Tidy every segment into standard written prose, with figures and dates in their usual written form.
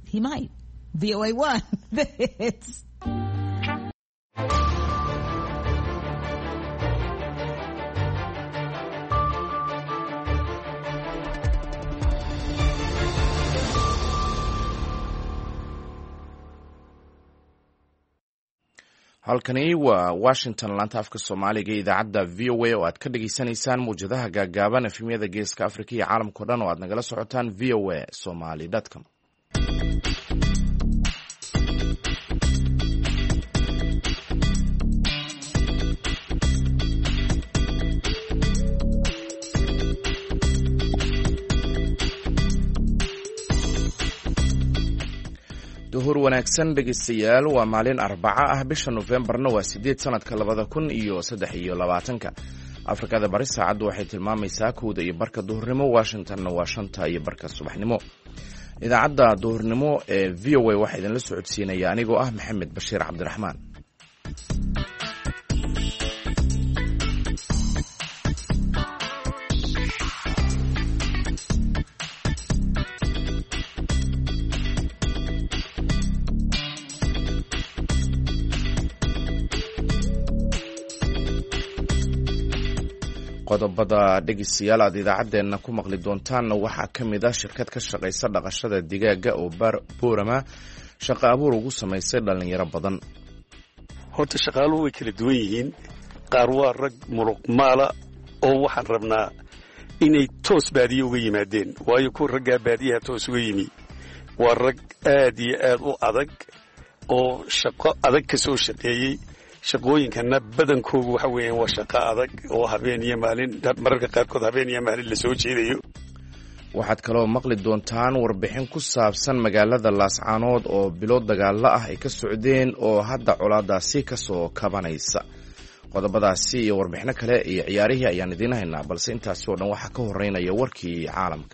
He might. VOA1. It's... halkani waa washington laanta afka soomaaliga ee idaacadda v o a oo aad ka dhagaysanaysaan mawjadaha gaagaaban efemyada geeska afrika iyo caalamkao dhan oo aad nagala socotaan v o a somaly com duhur wanaagsan dhegeystayaal waa maalin arbaca ah bisha nofembarna waa 8 sanadka 2023 afrikada bari saacaddu waxay tilmaamaysaa 1 iyo barka duhurnimo washingtonna waa 5 iyo barka subaxnimo idaacadda duhurnimo ee v o a waxaa idinla socodsiinaya anigoo ah maxamed bashiir cabdiraxmaan qodobada dhegeystayaal aad idaacaddeenna ku maqli doontaanna waxaa ka mid ah shirkad ka shaqaysa dhaqashada digaaga oo boorama shaqo abuur ugu samaysay dhallinyaro badan horta shaqaaluhu way kala duwan yihiin qaar waa rag muruq maala oo waxaan rabnaa inay toos baadiye uga yimaadeen waayo kuwa raggaa baadiyaha toos uga yimi waa rag aad iyo aad u adag oo shaqo adag ka soo shaqeeyey shaqooyinkana badankoodu waxa weeyaan waa shaqo adag oo habeen iyo maalin mararka qaarkood habeen iyo maalin la soo jeedayo waxaad kaloo maqli doontaan warbixin ku saabsan magaalada laascaanood oo bilo dagaalo ah ay ka socdeen oo hadda colaadaasi ka soo kabanaysa qodobadaasi iyo warbixino kale iyo ciyaarihii ayaan idiin haynaa balse intaasi oo dhan waxaa ka horeynaya warkii caalamka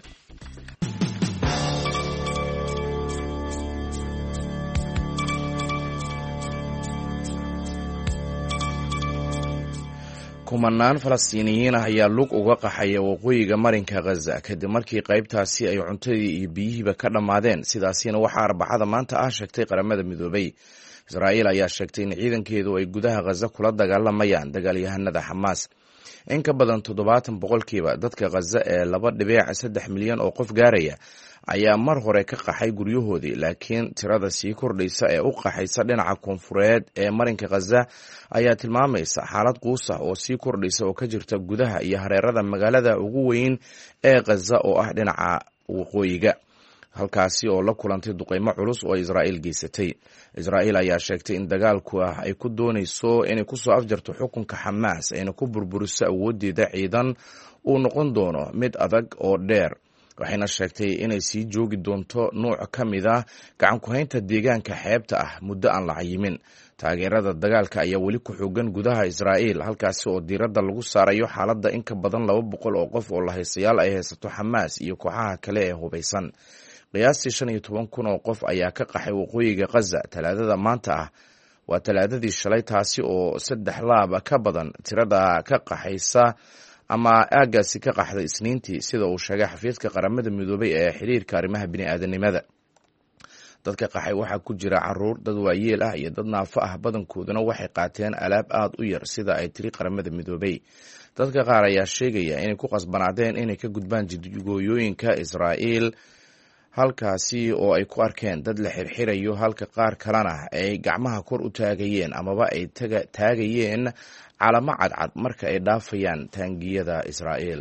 kumanaan falastiiniyiin ah ayaa lug uga qaxaya waqooyiga marinka khaza kadib markii qaybtaasi ay cuntadii iyo biyihiiba ka dhammaadeen sidaasina waxaa arbacada maanta ah sheegtay qaramada midoobay israa'iil ayaa sheegtay in ciidankeedu ay gudaha khaza kula dagaalamayaan dagaalyahanada xamaas in ka badan 70 boqolkiiba dadka khaza ee 2.3 milyan oo qof gaaraya ayaa mar hore ka qaxay guryahoodii laakiin tirada sii kordhaysa ee u qaxaysa dhinaca koonfureed ee marinka khaza ayaa tilmaamaysa xaalad quus ah oo sii kordhaysa oo ka jirta gudaha iyo hareerada magaalada ugu weyn ee khaza oo ah dhinaca waqooyiga halkaasi oo la kulantay duqeymo culus oo israa'iil geysatay israa'iil ayaa sheegtay in dagaalku ah ay ku doonayso inay kusoo afjarto xukunka xamaas ayna ku burburiso awoodeeda ciidan uu noqon doono mid adag oo dheer waxayna sheegtay inay sii joogi doonto nuuc ka mid ah gacan ku-haynta deegaanka xeebta ah muddo aan la cayimin taageerada dagaalka ayaa weli ku xoogan gudaha israa'iil halkaasi oo diiradda lagu saarayo xaaladda in ka badan 200 oo qof oo lahaystayaal ay haysato xamaas iyo kooxaha kale ee hubaysan qiyaastii 15 kun oo qof ayaa ka qaxay waqooyiga khaza talaadada maanta ah waa talaadadii shalay taasi oo 3 laab ka badan tirada ka qaxaysa ama aagaasi ka qaxday isniintii sida uu sheegay xafiiska qaramada midoobay ee xiriirka arrimaha bini'aadanimada dadka qaxay waxaa ku jira caruur dad waayeel ah iyo dad naafo ah badankooduna waxay qaateen alaab aad u yar sida ay tiri qaramada midoobay dadka qaar ayaa sheegaya inay ku qasbanaadeen inay ka gudbaan jidgooyooyinka israa'iil halkaasi oo ay ku arkeen dad la xirxirayo halka qaar kalena ay gacmaha kor u taagayeen amaba ay taagayeen calamo cadcad marka ay dhaafayaan taangiyada israa'iil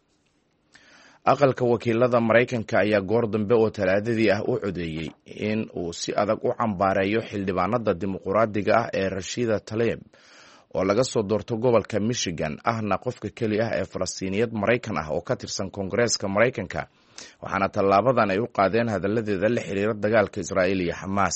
aqalka wakiilada maraykanka ayaa goor dambe oo talaadadii ah u codeeyey in uu si adag u cambaareeyo xildhibaanada dimuquraadiga ah ee rashida taleeb oo laga soo doorto gobolka michigan ahna qofka keli ah ee falastiiniyad maraykan ah oo ka tirsan koongareeska maraykanka waxaana tallaabadan ay u qaadeen hadalladeeda la xiriira dagaalka israa'iil iyo xamaas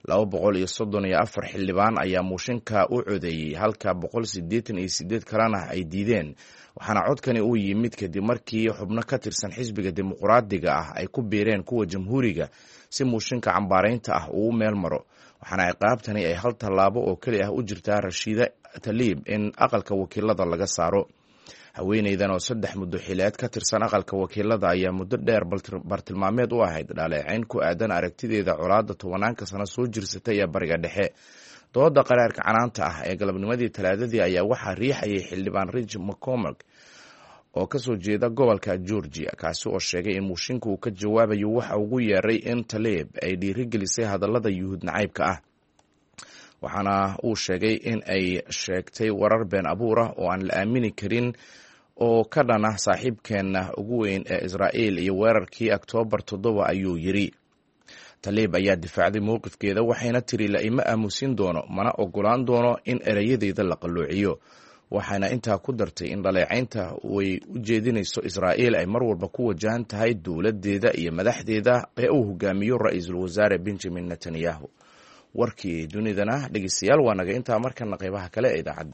234 xildhibaan ayaa muushinka u codeeyey halka 188 kalena ay diideen waxaana codkani uu yimid kadib markii xubno ka tirsan xisbiga dimuquraadiga ah ay ku biireen kuwa jamhuuriga si muushinka cambaaraynta ah uu meel maro waxaana ciqaabtani ay hal tallaabo oo keli ah u jirtaa rashiida taliib in aqalka wakiilada laga saaro haweeneydan oo 3 muddo xileed ka tirsan aqalka wakiilada ayaa muddo dheer bartilmaameed u ahayd dhaleecayn ku aadan aragtideeda colaadda 10 sano soo jirsatay ee bariga dhexe. dooda qaraarka canaanta ah ee galabnimadii Talaadadii ayaa waxaa riixayay xildhibaan Rich McCormack oo ka soo jeeda gobolka Georgia, kaasi oo sheegay in mushinku uu ka jawaabayo waxa ugu yeeray in Tlaib ay dhiirigelisay hadallada yuhuud nacaybka ah. waxaana uu sheegay in ay sheegtay warar been abuur ah oo aan la aamini karin oo ka dhan ah saaxiibkeena ugu weyn ee Israa'iil iyo weerarkii Oktoobar 7 ayuu yiri. Tlaib ayaa difaacday mowqifkeeda waxayna tiri la ima aamusin doono mana ogolaan doono in erayadeeda la qalloociyo. waxaana intaa ku dartay in dhaleecaynta way u jeedinayso Israa'iil ay mar walba ku wajahan tahay dowladeeda iyo madaxdeeda ee uu hogaamiyo ra'iisul wasaare Benjamin Netanyahu. warkii dunidana dhegeystayaal waa naga intaa markana qaybaha kale ee idaacadda.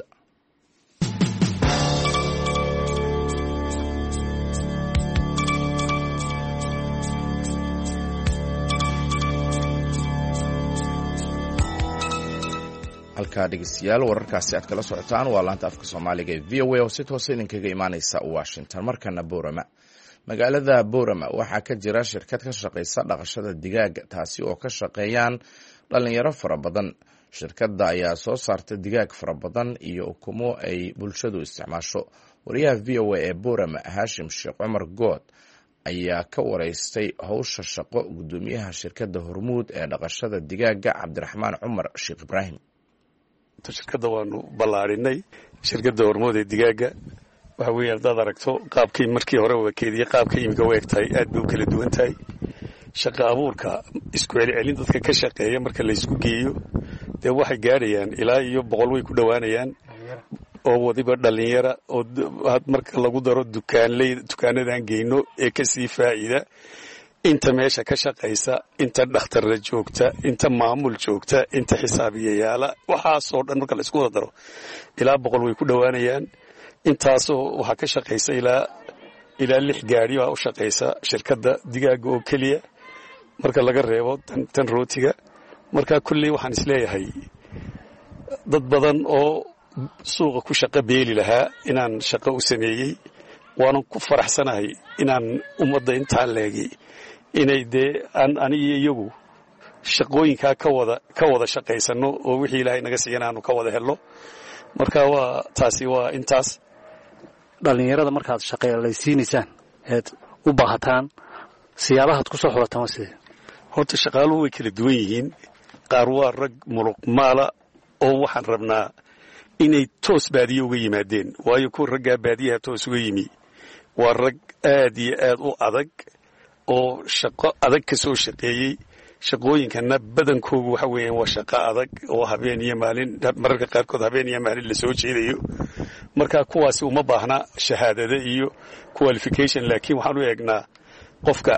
halkaa dhegeystayaal wararkaasi aad kala socotaan waa laanta afka Soomaaliga ee VOA oo si toos idinkaga imaanaysa Washington. markana Boorama. magaalada Boorama waxaa ka jira shirkad ka shaqeysa dhaqashada digaaga taasi oo ka shaqeeyaan dhalinyaro fara badan. shirkadda ayaa soo saartay digaag fara badan iyo ukumo ay bulshadu isticmaasho. wariyaha VOA ee Boorama Hashim Sheekh Cumar Good ayaa ka wareystay hawsha shaqo gudoomiyaha shirkadda Hormuud ee dhaqashada digaaga Cabdiraxmaan Cumar Sheekh Ibraahim. shirkadda waanu ballaarinay shirkadda Hormuud ee digaaga waxa weeye dad aragto qaabkii markii hore wakeediyay qaabka imika u egtahay aad bay u kala duwan tahay. shaqo abuurka isku celcelin dadka ka shaqeeya marka la isku geeyo dee waxay gaarayaan ilaa iyo 100 way ku dhawaanayaan oo wadiba dhalinyara oo marka lagu daro dukaanadan geyno ee ka sii faa'iida inta meesha ka shaqeysa inta dhakhtarra joogta inta maamul joogta inta xisaabiyayaala waxaasoo dhan marka la isku wada daro ilaa 100 way ku dhawaanayaan. intaasoo waxaa ka shaqeysa ilaa 6 gaari oo u shaqeysa shirkadda digaaga oo keliya marka laga reebo tan rootiga. marka kulli waxaan isleeyahay dad badan oo suuqa ku shaqo beeli lahaa inaan shaqo u sameeyey waanan ku faraxsanahay inaan ummadda intaan leegi inay dee aniga iyagu shaqooyinkaa ka wada shaqaysano oo wixii ilaahay naga siiyan aanu ka wada helno. marka taasi waa intaas. dhalinyarada markaad shaqaalaysiinaysaan eed u baahataan siyaabahaad ku soo xulataan waa sidee? horta shaqaaluhu way kala duwan yihiin. qaar waa rag muruq maala oo waxaan rabnaa inay toos baadiye uga yimaadeen, waayo kuwa raggaa baadiyaha toos uga yimi waa rag aad iyo aad u adag oo shaqo adag ka soo shaqeeyey. shaqooyinkana badankoodu waxa weeyaan waa shaqo adag oo habeen iyo maalin mararka qaarkood habeen iyo maalin la soo jeedayo. marka kuwaasi uma baahna shahaadada iyo qualification, laakiin waxaan u eegnaa qofka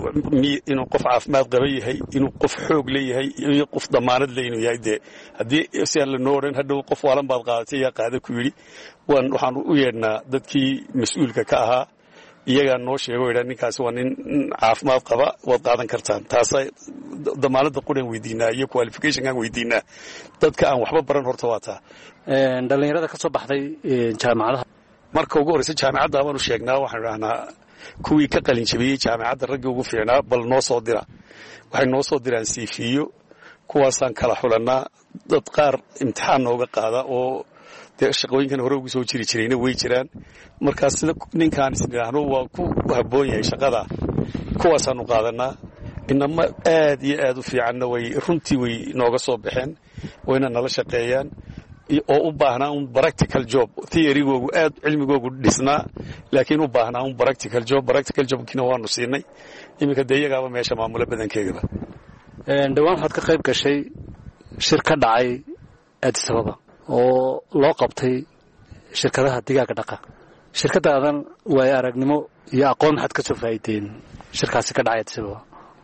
inuu qof caafimaad qaba yahay, inuu qof xoog leeyahay, iyo qof damaanad le inuu yahay. dee haddii si aan la nooran hadhow qof waalan baad qaadatay yaa qaada ku yidhi waxaan u yeedhnaa dadkii mas-uulka ka ahaa iyagaa noo sheego o idhaa ninkaasi waa nin caafimaad qaba waad qaadan kartaan. taasa damaanadda qudhan weydiinaa iyo qualificationkaan weydiinaa. dadka aan waxba baran horta waa taa. dhallinyarada ka soo baxday jaamacadaha marka ugu horreysa jaamacadda baanu sheegnaa. waxaan idhahnaa kuwii ka qalin jabiyey jaamacadda raggii ugu fiicnaa bal noo soo dira. waxay noo soo diraan siifiyo, kuwaasaan kala xulannaa. dad qaar imtixaan nooga qaada oo dee shaqooyinkan hore ugu soo jiri jirayna way jiraan. markaas sida ninkaan isnidhaahno waa ku habboon yahay shaqada, kuwaasaanu qaadanaa. inama aad iyo aad u fiicanna runtii way nooga soo baxeen, wayna nala shaqeeyaan oo u baahnaa un practical job. theorygoogu aad cilmigoogu dhisnaa, laakiin u baahnaa un practical jobkiina waanu siinay. iminka dee iyagaaba meesha maamula badankeegaba. dhowaan waxaad ka qayb gashay shir ka dhacay Addis Ababa oo loo qabtay shirkadaha digaaga dhaqa. shirkadaadan waayo aragnimo iyo aqoon maxaad ka soo faa'iideen shirkaasi ka dhacay Addis Ababa?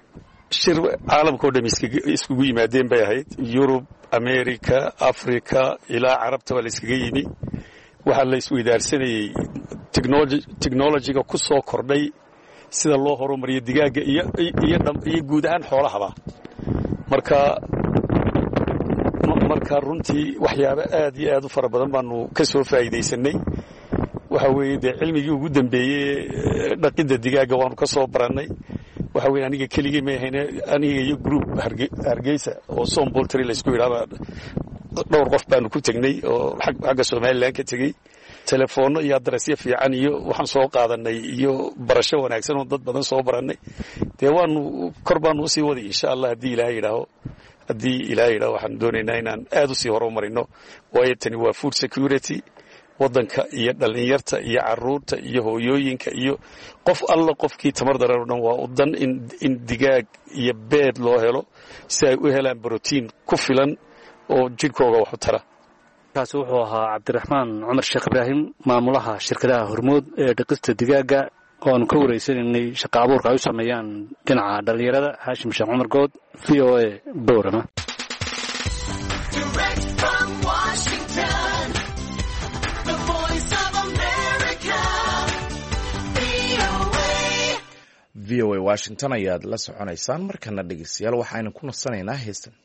shir caalamka oo dhan iskugu yimaadeen bay ahayd. Yurub, America, Africa ilaa carabta waa la iskaga yimi. waxaa la isweydaarsanayey technologyga ku soo kordhay, sida loo horumariyo digaaga iyo guud ahaan xoolahaba. marka runtii waxyaabo aad iyo aad u fara badan baanu ka soo faa'iidaysanay. waxa weeye dee cilmigii ugu dambeeyey dhaqidda digaaga waanu ka soo barannay waxa weye aniga keligii ma ahayne aniga iyo group hargeysa oo som boltry laysku yidhaahda dhowr qof baanu ku tegnay oo xagga somalilan ka tegey telefoonno iyo adarasyo fiican iyo waxaan soo qaadanay iyo barasho wanaagsan oo dad badan soo barannay dee waanu kor baanu usii waday insha allah haddii ilaahay yidhaaho waxaan doonaynaa inaan aad usii horumarino waayo tani waa food security waddanka iyo dhallinyarta iyo carruurta iyo hooyooyinka iyo qof alla qofkii tamar daran o dhan waa u dan in digaag iyo beed loo helo si ay u helaan brotiin ku filan oo jidhkooga wax u tara kaasi wuxuu ahaa cabdiraxmaan cumar sheekh ibraahim maamulaha shirkadaha hormood ee dhaqista digaaga oanu ka wareysanaynay shaqa abuurka ay u sameeyaan dhinaca dhallinyarada haashim sheekh cumar good v o a bowrama v o a washington ayaad la soconaysaan markana dhegeystayaal waxaynu ku nasanaynaa heestan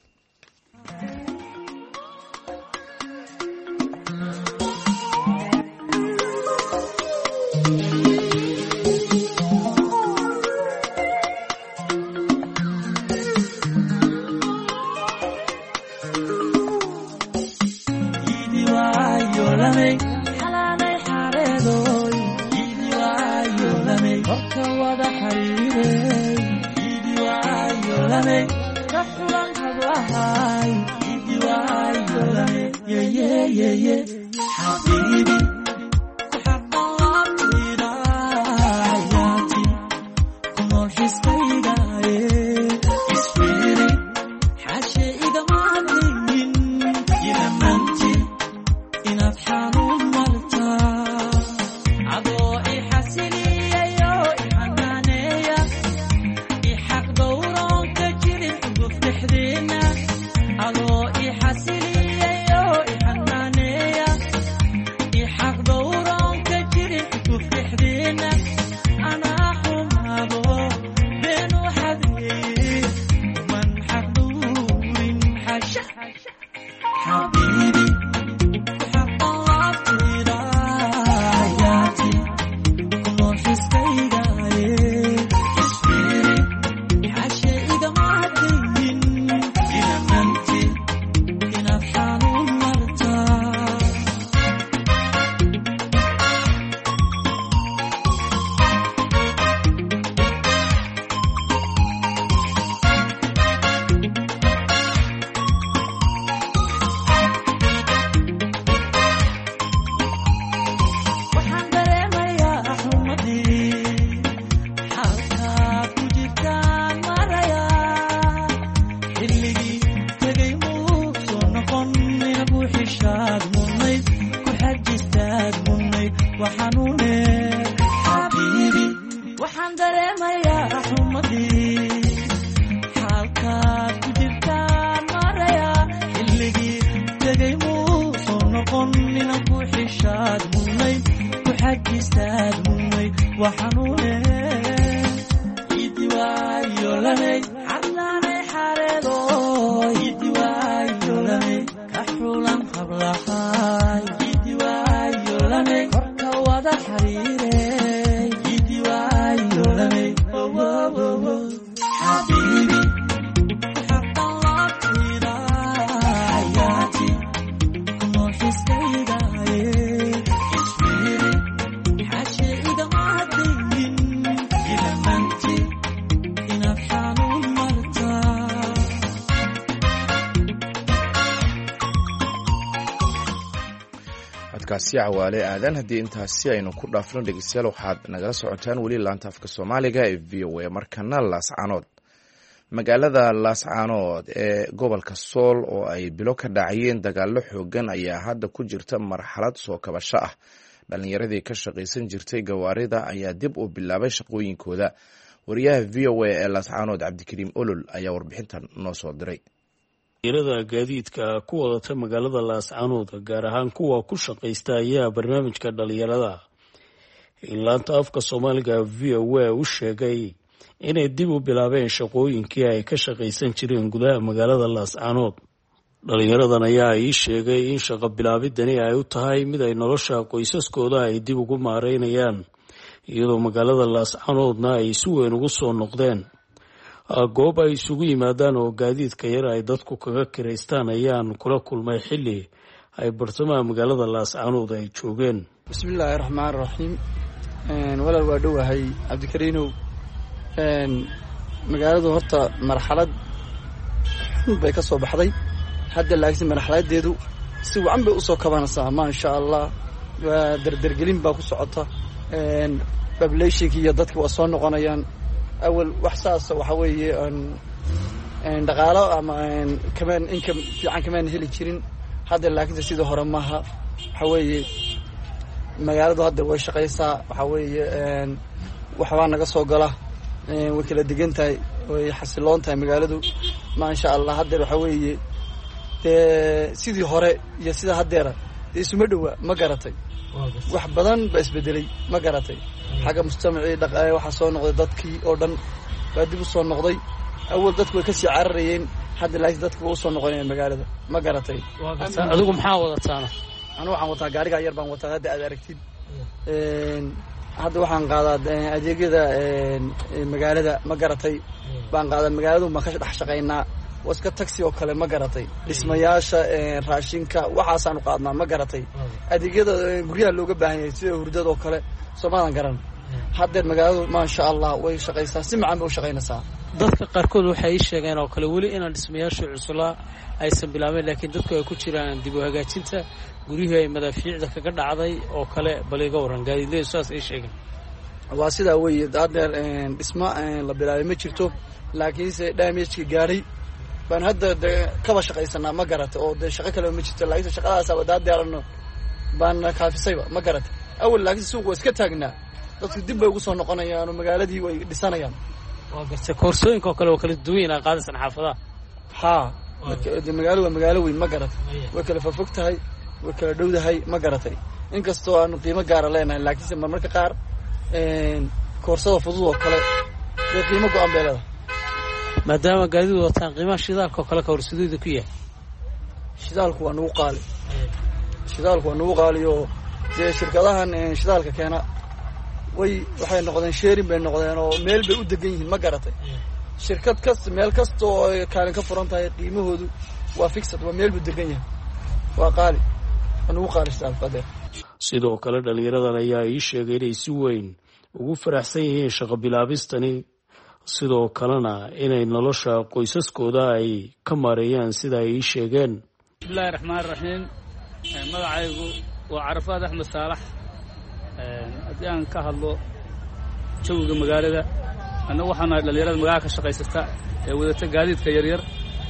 codkaasi cawaale aadan haddii intaasi aynu ku dhaafno dhegeystayaal waxaad nagala socotaan weli laanta afka soomaaliga ee v o a markana laascaanood magaalada laascaanood ee gobolka sool oo ay bilo ka dhacayeen dagaallo xoogan ayaa hadda ku jirta marxalad soo kabasho ah dhallinyaradii ka shaqaysan jirtay gawaarida ayaa dib u bilaabay shaqooyinkooda wariyaha v o a ee laascaanood cabdikariim olol ayaa warbixintan noo soo diray dhalinyarada gaadiidka ku wadata magaalada laascaanood gaar ahaan kuwa ku shaqaysta ayaa barnaamijka dhalinyarada in laanta afka soomaaliga v o a u sheegay inay dib u bilaabeen shaqooyinkii ay ka shaqaysan jireen gudaha magaalada laascaanood dhalinyaradan ayaa ii sheegay in shaqo bilaabidani ay u tahay mid ay nolosha qoysaskooda ay dib ugu maareynayaan iyadoo magaalada laascanoodna ay si weyn ugu soo noqdeen goob ay isugu yimaadaan oo gaadiidka yar ay dadku kaga kiraystaan ayaan kula kulmay xilli ay bartamaha magaalada laascanood ay joogeen. bismillaahi raxmaani raxiim. walaal waa dhowahay cabdikariinow. magaaladu horta marxalad xun bay ka soo baxday hadda, laakiin marxaladeedu si wacan bay usoo kabanaysaa maasha allah. waa dardargelin baa ku socota. populationki iyo dadki waa soo noqonayaan. awal wax saasa waxa weeye dhaqaalo ama kamaan income fiican kamaan heli jirin. hadda laakiinse sidii hore maaha. waxa weeye magaaladu hadda way shaqaysaa. waxa weeye waxbaa naga soo gala. way kala degan tahay, way xasiloon tahay magaaladu maasha allah. haddeer waxa weeye dee sidii hore iyo sida haddeera dee isuma dhowa, ma garatay. wax badan baa isbedelay, ma garatay. xagga mujtamacii waxaa soo noqday dadkii oo dhan baa dib u soo noqday. awal dadku way kasii cararayeen, hadda laakiin dadku waa usoo noqonayaan magaalada, ma garatay. adigu maxaa wadataana? anu waxaan wataa gaarigaa yar baan wataa, hadda aad aragtid. hadda waxaan qaadaa adeegyada magaalada, ma garatay, baan qaadaa. magaaladu baan ka dhex shaqaynaa. waa iska taxi oo kale, ma garatay. dhismayaasha, raashinka, waxaasaanu qaadnaa, ma garatay. adeegyada guryaha looga baahan yahay sida hurdada oo kale soomaadan garan. haddeer magaaladu maasha allah way shaqaysaa, si macaan bay u shaqaynaysaa. dadka qaarkood waxay ii sheegeen oo kale weli inaan dhismayaasha cuslaa aysan bilaabeen, laakiin dadku ay ku jiraan dib u hagaajinta guryihii ay madaafiicda kaga dhacday oo kale. bal iga waran gaadiidleydu saas ay sheegeen. waa sidaa weeye. haddeer dhisma la bilaabay ma jirto, laakiinse damageka gaadhay baan hadda de kaba shaqaysanaa, ma garatay. oo dee shaqo kaleba ma jirto, laakiinse shaqadaasaba daadeerano baan kaafisayba, ma garatay. awal laakiinse suuq waa iska taagnaa, dadku dib bay ugu soo noqonayaan oo magaaladii way dhisanayaan. waa gartay. koorsooyinka oo kale waa kala duwan yihiin qaadasan xaafadaha. haa, magaalo waa magaalo weyn, ma garatay. way kala fofog tahay, way kala dhowdahay, ma garatay. inkastoo aanu qiimo gaara leenahay, laakiinse marmarka qaar koorsada fudud oo kale dee qiimo go-an bay leedahay. maadaama gaadidu wataan, qiimaha shidaalka oo kale kawrsadooda ku yahay. shidaalku waa nagu qaali. shidaalku waa nagu qaali oo dee shirkadahan shidaalka keena waxay noqdeen sheerin bay noqdeen oo meel bay u degan yihiin, ma garatay. shirkad kasta meel kasta oo ay kaalin ka furan tahay qiimahoodu waa fixed, waa meel buu degan yahay. waa qaali, waa nagu qaali shidaalku adeer. sidoo kale dhalinyaradan ayaa ii sheegay inay si weyn ugu faraxsan yihiin shaqo bilaabistani, sidoo kalena inay nolosha qoysaskooda ay ka maareeyaan sida ay ii sheegeen. bismillahi raxmaan raxiim. magacaygu waa carafaad axmed saalax. haddii aan ka hadlo jawiga magaalada, annagu waxaan nahay dhalinyarada magaala ka shaqaysata ee wadata gaadiidka yaryar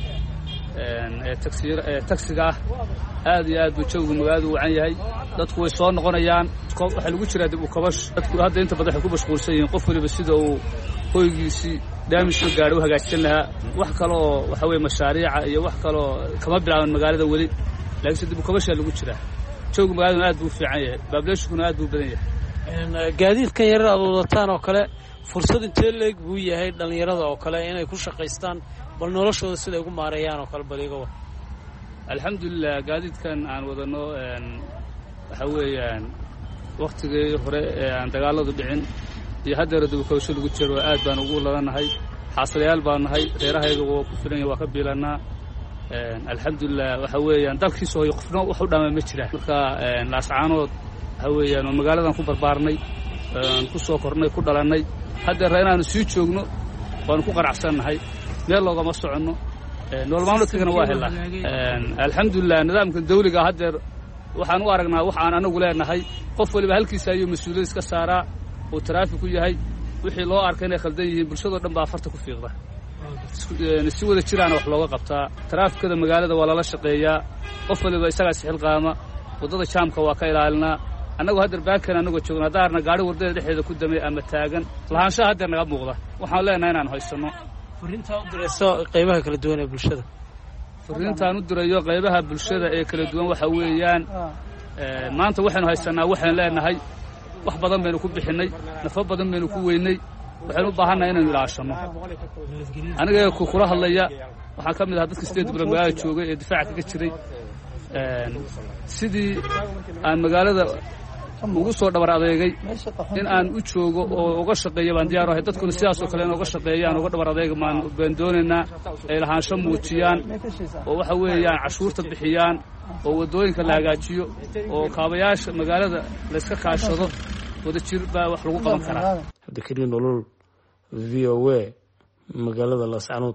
ee taksiga ah. aad iyo aad buu jawiga magaaladu wacan yahay. dadku way soo noqonayaan. waxaa lagu jiraa dib u kabash. dadku hadda inta badan waxay ku mashquulsan yihiin qof waliba sida uu hoygiisii daamiska gaadhay u hagaajsan lahaa. wax kaleoo waxa weye mashaariica iyo wax kaleoo kama bilaaban magaalada weli, laakiinse dib u kabashaa lagu jiraa. jawiga magaaladuna aad buu u fiican yahay, baableeshkuna aad buu u badan yahay. gaadiidkan yarar aad wadataan oo kale fursad intee leeg buu yahay dhalinyarada oo kale inay ku shaqaystaan, bal noloshooda siday ugu maareeyaan oo kale bal iga war. alxamdulilah, gaadiidkan aan wadano waxa weeyaan waktigii hore ee aan dagaaladu dhicin iyo haddeera dib u kabasho lagu jiro aad baan ugu ladanahay. xaasilayaal baan nahay, reerahayga waa ku filan waa ka biilanaa. alxamdulilah, waxa weeyaan dalkiisa hooyo qofna wax u dhaama ma jiraan. marka laascaanood waxa weeyaan oo magaaladan ku barbaarnay, ku soo kornay, ku dhalannay. haddeera inaanu sii joogno waanu ku qanacsannahay, meel loogama soconno. nolol maalmeedkana waa helnaa. alxamdulilah, nidaamkan dawliga haddeer waxaan u aragnaa wax aan anagu leenahay. qof waliba halkiisa ayuu mas-uuliyad iska saaraa, uu taraafiku yahay. wixii loo arka inay khaldan yihiin bulshadoo dhan baa farta ku fiiqda. si wada jiraana wax looga qabtaa. taraafikada magaalada waa lala shaqeeyaa. qof waliba isagaa isxilqaama. waddada jaamka waa ka ilaalinaa. annagu haddeer baankan annagoo joogno haddaarna gaari wardada dhexdeeda ku damay ama taagan lahaanshaha haddeer naga muuqda. waxaan leenahay inaan haysanno. fariintaa u dirayso qaybaha kala duwan ee bulshada. fariintaan u dirayo qaybaha bulshada ee kala duwan waxa weeyaan, maanta waxaynu haysanaa, waxaynu leenahay. wax badan baynu ku bixinnay, nafo badan baynu ku weynay. waxaynu u baahannahay inaynu ilaashanno. aniga kula hadlaya waxaan ka mid ahaa dadka sideed bilood magaalada joogay ee difaaca kaga jiray sidii aan magaalada ugu soo dhabar adeegay in aan u joogo oo uga shaqeeyo baan diyaar ahay dadkuna sidaasoo kale in uga shaqeeyaan uga dhabar adeega baan doonaynaa ay lahaansho muujiyaan oo waxa weeyaan cashuurta bixiyaan oo waddooyinka la hagaajiyo oo kaabayaasha magaalada layska kaashado wadajir baa wax lagu qaban karaa. cabdikariin nolol v o a magaalada laascanood.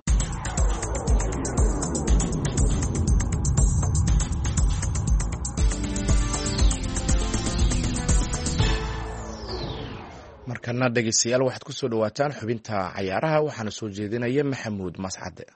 markana dhegeystayaal waxaad ku soo dhawaataan xubinta cayaaraha waxaana soo jeedinaya maxamuud mascade.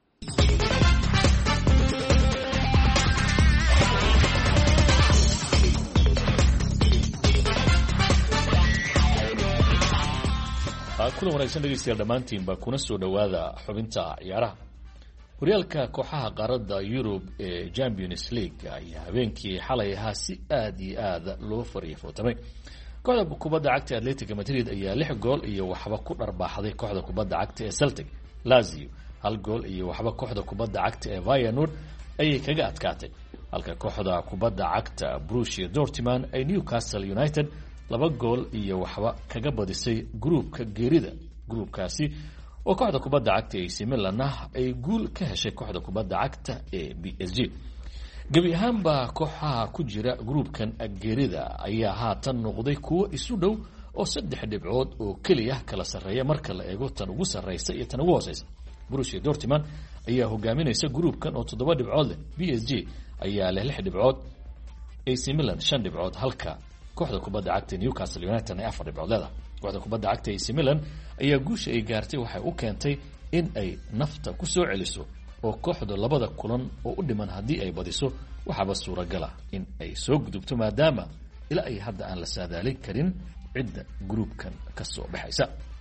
kulan wanaagsan dhegeystayaal dhammaantiinba kuna soo dhowaada xubinta ciyaaraha. horyaalka kooxaha qaaradda yurub ee champions league ayaa habeenkii xalay ahaa si aad iyo aad loo fariifootamay. kooxda kubadda cagta Atletico Madrid ayaa 6 gool iyo waxba ku dharbaaxday kooxda kubadda cagta ee Celtic. Lazio 1 gool iyo waxba kooxda kubadda cagta ee Feyenoord ayay kaga adkaatay, halka kooxda kubadda cagta Borussia Dortmund ay Newcastle United 2 gool iyo waxba kaga badisay gruupka geerida. gruupkaasi oo kooxda kubadda cagta AC Milan ay guul ka heshay kooxda kubadda cagta ee PSG. gebi ahaanba kooxaha ku jira gruupkan geerida ayaa haatan noqday kuwo isu dhow oo 3 dhibcood oo kaliya kala sareeya marka la eego tan ugu sareysa iyo tan ugu hooseysa. Borussia Dortmund ayaa hogaaminaysa gruupkan oo 7 dhibcood leh. PSG ayaa leh 6 dhibcood, AC Milan 5 dhibcood, halka kooxda kubadda cagta Newcastle United ay 4 dhibcood leedahay. kooxda kubadda cagta AC Milan ayaa guusha ay gaartay waxay u keentay in ay nafta ku soo celiso oo kooxda labada kulan oo u dhiman haddii ay badiso waxaaba suuragal ah in ay soo gudubto maadaama ilaa ay hadda aan la saadaalin karin cidda gruupkan ka soo baxaysa.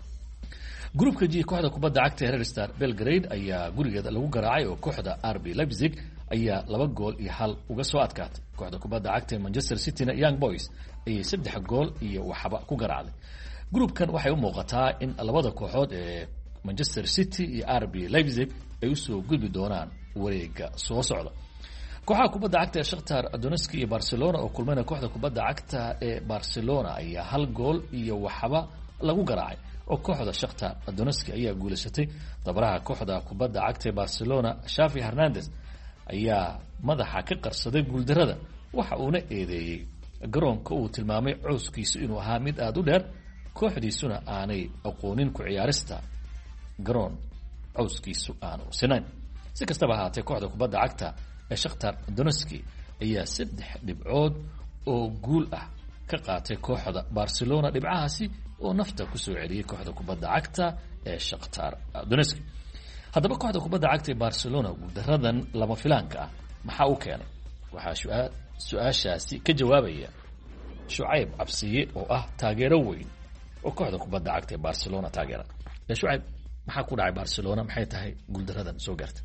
gruupka G kooxda kubadda cagta Red Star Belgrade ayaa gurigeeda lagu garaacay oo kooxda RB Leipzig ayaa 2 gool iyo 1 uga soo adkaatay. kooxda kubadda cagta Manchester City na Young Boys ayay 3 gool iyo waxba ku garaacday. gruupkan waxay u muuqataa in labada kooxood ee Manchester City iyo RB Leipzig ay u soo gudbi doonaan wareega soo socda. kooxaha kubadda cagta ee Shakhtar Donetsk iyo Barcelona oo kulmayna kooxda kubadda cagta ee Barcelona ayaa 1 gool iyo waxba lagu garaacay oo kooxda Shakhtar Donetsk ayaa guuleysatay. tabaraha kooxda kubadda cagta ee Barcelona Xavi Hernandez ayaa madaxa ka qarsaday guuldarada, waxa uuna eedeeyay garoonka uu tilmaamay cooskiisu inuu ahaa mid aad u dheer, kooxdiisuna aanay aqoonin ku ciyaarista garoon cooskiisu aanu sinayn. si kastaba ahaatee kooxda kubadda cagta ee Shakhtar Donetsk ayaa 3 dhibcood oo guul ah ka qaatay kooxda Barcelona, dhibcahaasi oo nafta ku soo celiyay kooxda kubadda cagta ee Shakhtar Donetsk. haddaba kooxda kubadda cagta ee Barcelona guuldaradan lama filaanka ah maxaa u keenay? waxaa su-aashaasi ka jawaabaya Shucayb Cabsiye oo ah taageero weyn oo kooxda kubadda cagta ee Barcelona taageera. Shucayb, maxaa ku dhacay Barcelona? maxay tahay guuldaradan soo gaartay?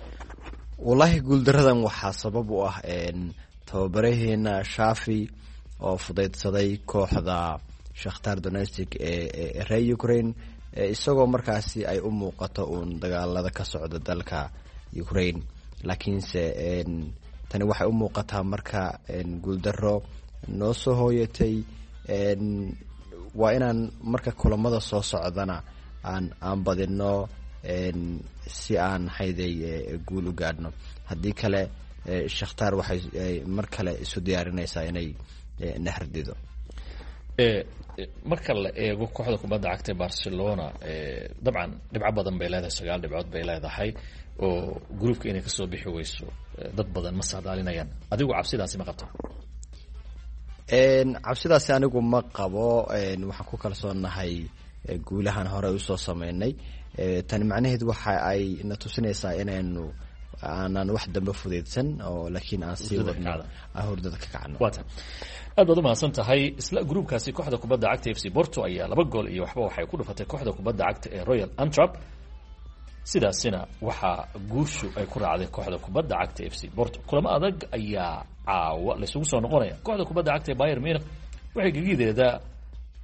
wallahi guuldaradan waxaa sabab u ah tababaraheena Xavi oo fudaydsaday kooxda Shakhtar Donetsk ee reer Ukraine, isagoo markaasi ay u muuqato uun dagaalada ka socda dalka Ukraine, laakiinse tani waxay u muuqataa marka guuldaro noo soo hooyatay. waa inaan marka kulamada soo socdana aan badino si aan hayday guul u gaadhno. haddii kale Shakhtar waxay mar kale isu diyaarinaysaa inay naxardido. marka la eego kooxda kubadda cagta ee Barcelona dabcan dhibco badan bay leedahay, 9 dhibcood bay leedahay oo gruupka inay ka soo bixi weyso dad badan ma saadaalinayaan. adigu cabsidaasi ma qabtaa? cabsidaasi anigu ma qabo. waxaan ku kalsoonahay guulahan hore usoo sameynay. tani macnaheedu waxa ay na tusinaysaa inaynu aanan wax dambe fudeydsan oo laakiin aan sii wadno hurdada ka kacno. aad baad u mahadsan tahay. isla gruupkaasi kooxda kubadda cagta FC Porto ayaa 2 gool iyo waxba waxay ku dhufatay kooxda kubadda cagta ee Royal Antwerp. sidaasina waxaa guushu ay ku raacday kooxda kubadda cagta FC Porto. kulamo adag ayaa caawa la isugu soo noqonaya. kooxda kubadda cagta ee Bayern Munich waxay gegideeda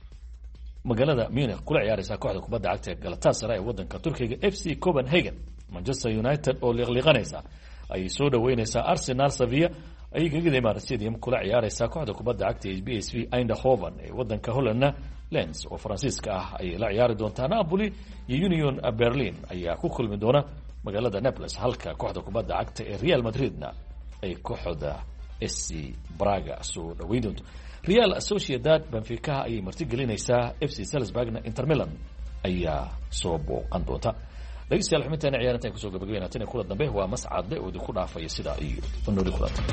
magaalada Munich kula ciyaaraysaa kooxda kubadda cagta ee Galatasaray ee wadanka Turkiga FC Copenhagen. manchester united oo liiqliiqanaysa ayay soo dhaweynaysaa arsenal sevilla ayay gegida Emirates Stadium kula ciyaaraysaa kooxda kubadda cagta ee PSV Eindhoven ee wadanka Holland. Lens oo Faransiiska ah ayay la ciyaari doontaa. Napoli iyo Union Berlin ayaa ku kulmi doona magaalada Naples, halka kooxda kubadda cagta ee Real Madridna ay kooxda SC Braga soo dhaweyn doonto. Real Sociedad Benfica ayay martigelinaysaa, FC Salzburgna Inter Milan ayaa soo booqan doonta. dhegeystayaal xubinteena ciyaaranta ay kusoo gabagabeynaateen kula dambe waa mascadle oo idinku dhaafaya sidaa iyo nooli kulanta.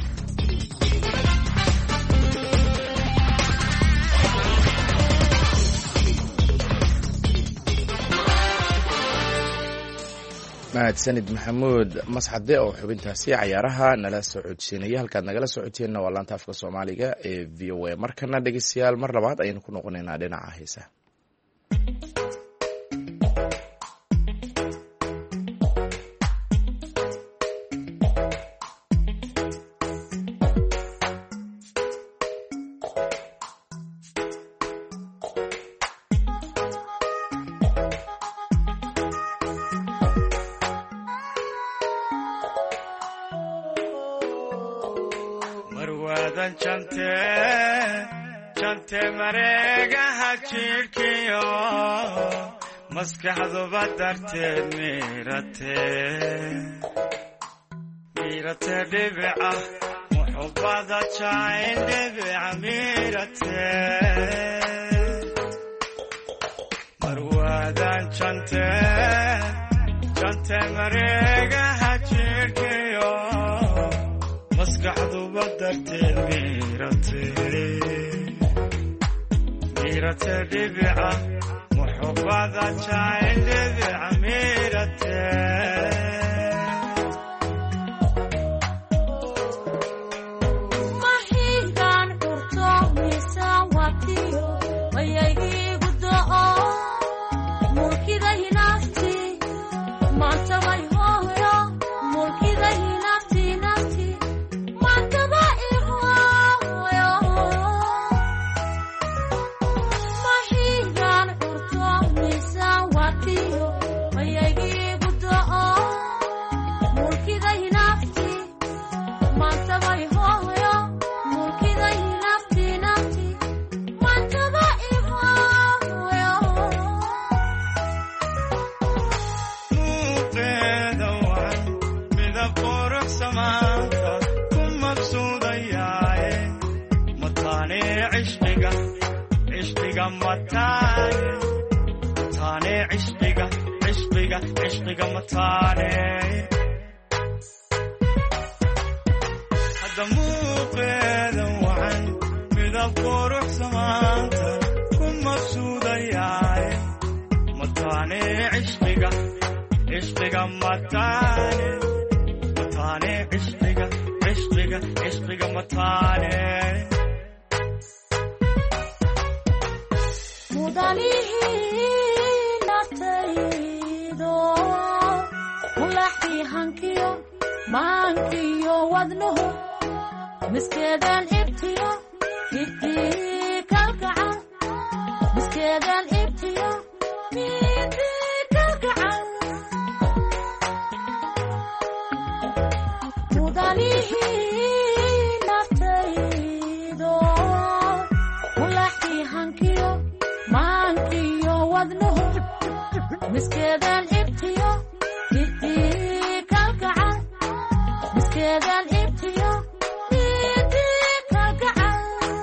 mahadsanid maxamuud mascade oo xubintaasi cayaaraha nala soo codsiinaya. halkaad nagala soo codsiinna waa laanta afka soomaaliga ee v o a. markana dhegeystayaal mar labaad ayaynu ku noqonaynaa dhinaca heesaha. jante mareegaha jidhkiyo maskaxduba darteed miirate dhibica muxubbada jacayl dhibica miirate marwaadan jante mareegaha jidhkiyo maskaxduba darteed miirate dhibica muxubbada jacayl dhibica miirate mahigaan curto miisaan watiyo wayaygiigu do'o mulkida hinaafti maanta way hooyo mulkida hinaafti nafti maantaba ihooyo mahigaan curto miisaan watiyo wayaygiigu do'o mulkida hinaafti maantaba ihooyo mulkida hinaafti nafti maantaba ihooyo muuqeeda waan midab qurux samaanta ku mabsuudayaaye mataane cishqiga mataane cishqiga mataane hadda muuqeeda waan midab qurux samaanta ku mabsuudayaaye mataane cishqiga mataane cishqiga mataane mudalihii naftaydo mulaxii hankiyo maankiyo wadnuhu miskeedan ibtiyo midii kalgacan miskeedan ibtiyo midii kalgacan mudalihii naftaydo mulaxii hankiyo maankiyo wadnuhu miskeedan ibtiyo midii kalgacan miskeedan ibtiyo midii kalgacan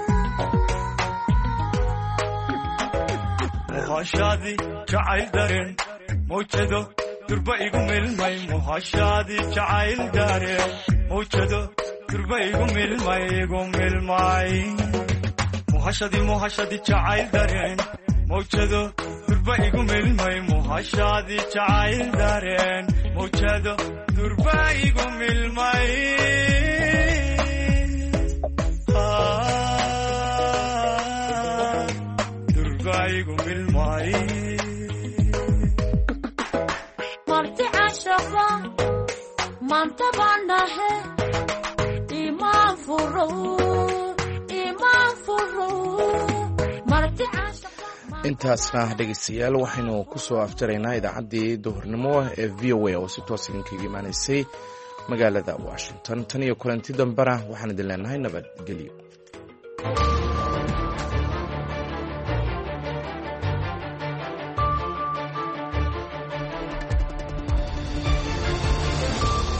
muhashaadii jacayl dareen mawjado durba igu milmay muhashaadii jacayl dareen mawjado durba igu milmay muhashadii jacayl dareen mawjado durba igu milmay muhashadii jacayl dareen mawjado durba igu milmay durba igu milmay marti cashaqo maanta baanahe imaan furo intaasna dhegeystayaal waxaynu kusoo afjaraynaa idaacaddii duhurnimo ee v o a oo si toos idinkaga imaanaysay magaalada washington tan iyo kulanti dambena waxaan idin leenahay nabadgelyo.